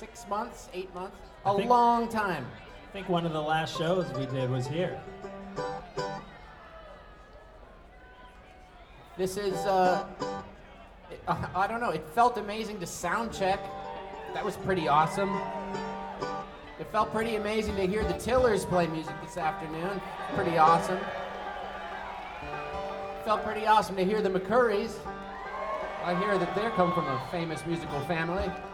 6 months, 8 months, I think- long time. I think one of the last shows we did was here. This is, I don't know, it felt amazing to sound check. That was pretty awesome. It felt pretty amazing to hear the Tillers play music this afternoon. Pretty awesome. Felt pretty awesome to hear the McCurries. I hear that they come from a famous musical family.